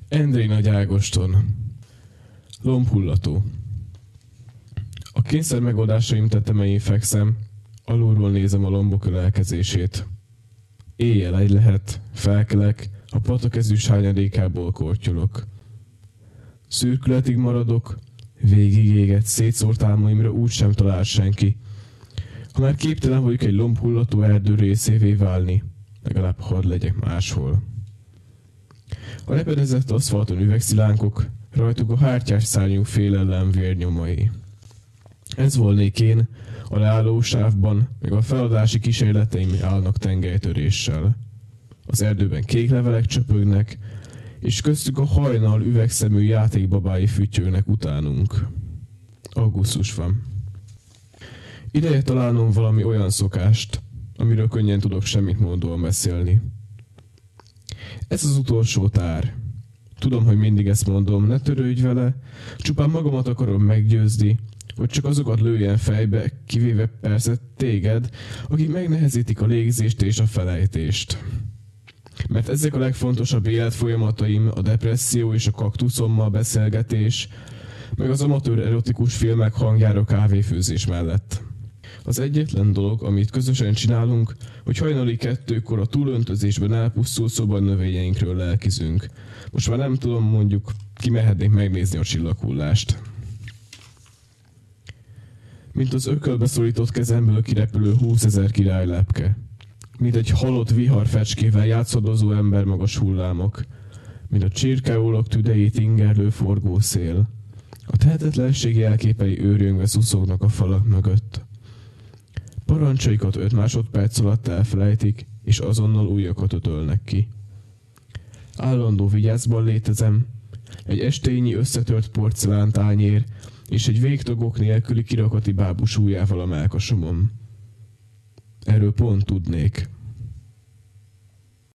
Endrei Nagy Ágoston. Lombhullató. A kényszer megoldásaim tetemején fekszem, alulról nézem a lombok ölelkezését. Éjjel egy lehet, felkelek, a patakezűs hányadékából kortyolok. Szürkületig maradok, végig égett, szétszórt álmaimra úgy sem talál senki. Ha már képtelen vagyok egy lombhullató erdő részévé válni, legalább hadd legyek máshol. A lepedezett aszfalton üvegszilánkok, rajtuk a hártyás szárnyú félelem vérnyomai. Ez volnék én, a leálló sávban, meg a feladási kísérleteim állnak tengelytöréssel. Az erdőben kék levelek csöpögnek, és köztük a hajnal üvegszemű játékbabái füttyögnek utánunk. Augusztus van. Ideje találnom valami olyan szokást, amiről könnyen tudok semmit mondóan beszélni. Ez az utolsó tár. Tudom, hogy mindig ezt mondom, ne törődj vele, csupán magamat akarom meggyőzni, hogy csak azokat lőjen fejbe, kivéve persze téged, akik megnehezítik a légzést és a felejtést. Mert ezek a legfontosabb életfolyamataim, a depresszió és a kaktuszommal beszélgetés, meg az amatőr erotikus filmek hangjára kávéfőzés mellett. Az egyetlen dolog, amit közösen csinálunk, hogy hajnali 2-kor a túlöntözésben elpusztult szobanövényeinkről lelkizünk. Most már nem tudom, mondjuk kimehetnénk megnézni a csillaghullást. Mint az ökölbe szorított kezemből kirepülő 20 000 királylepke. Mint egy halott viharfecskével játszadozó embermagas hullámok. Mint a csirkeólok tüdejét ingerlő forgószél. A tehetetlenség jelképei őrjöngve szuszognak a falak mögött. Parancsaikat 5 másodperc alatt elfelejtik, és azonnal újakat ötölnek ki. Állandó vigyázban létezem, egy estényi összetört porcelántányér, és egy végtagok nélküli kirakati bábus ujjával a mellkasomon. Erről pont tudnék.